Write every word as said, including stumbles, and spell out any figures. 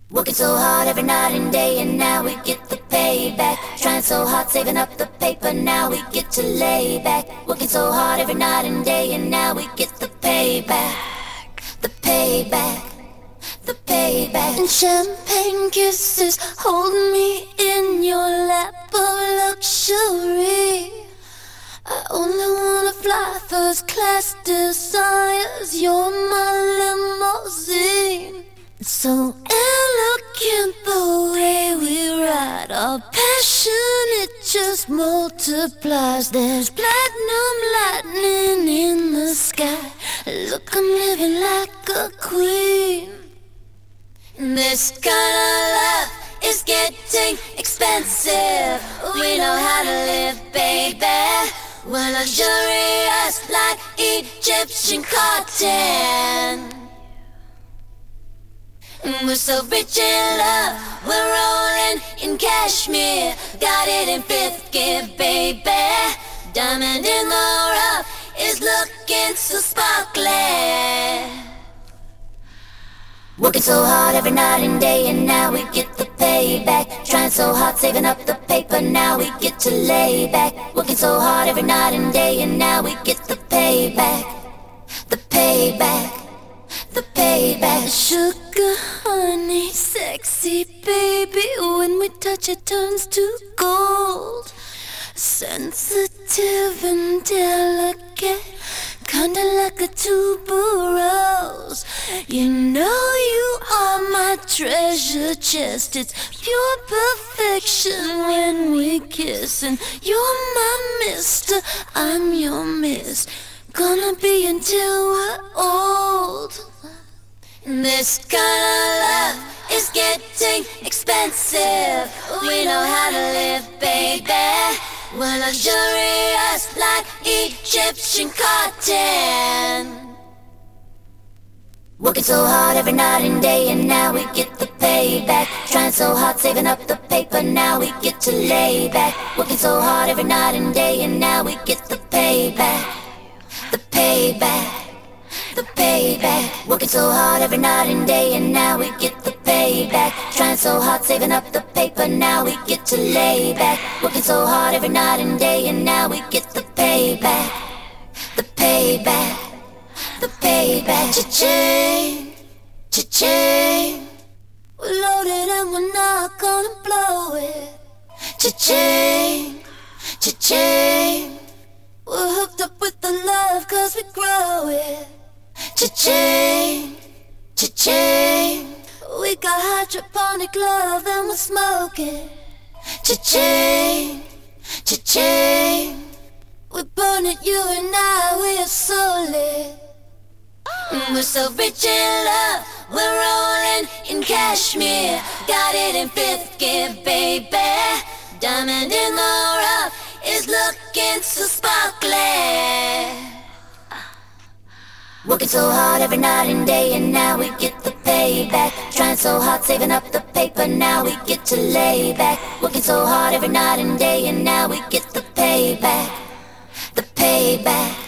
Working so hard every night and day, and now we get the payback. Trying so hard, saving up the paper, now we get to lay back. Working so hard every night and day, and now we get the payback. The payback, the payback. And champagne kisses, hold me in your lap of luxury. I only wanna fly first class desires, you're my limousine. It's so elegant the way we ride, our passion it just multiplies. There's platinum lightning in the sky, look I'm living like a queen. This kind of love is getting expensive. We know how to live, baby. We're luxurious like Egyptian cotton. We're so rich in love, we're rolling in cashmere. Got it in fifth gear, baby. Diamond in the rough is looking so sparkly. Working so hard every night and day, and now we get the payback. Trying so hard, saving up the paper, now we get to lay back. Working so hard every night and day, and now we get the payback. The payback, the payback. Sugar, honey, sexy baby, when we touch it turns to gold. Sensitive and delicate, kinda like a tuberose. You know you are my treasure chest, it's pure perfection when we kiss. And you're my mister, I'm your miss, gonna be until we're old. This kind of love is getting expensive. We know how to live, baby. We're luxurious like Egyptian cotton. Working so hard every night and day, and now we get the payback. Trying so hard, saving up the paper, now we get to lay back. Working so hard every night and day, and now we get the payback. The payback, the payback. Working so hard every night and day, and now we get the payback. Trying so hard, saving up the paper, now we get to lay back. Working so hard every night and day, and now we get the payback. The payback, the payback. Cha-ching, cha-ching. We're loaded and we're not gonna blow it. Cha-ching, cha-ching. We're hooked up with the love cause we grow it. Cha-ching, cha-ching. We got hydroponic love and we're smoking. Cha-ching, cha-ching. We burn it, you and I, we are so lit. We're so rich in love, we're rolling in cashmere. Got it in fifth gear, baby. Diamond in the rough is looking so sparkly. Working so hard every night and day, and now we get the payback. Trying so hard, saving up the paper, now we get to lay back. Working so hard every night and day, and now we get the payback. The payback,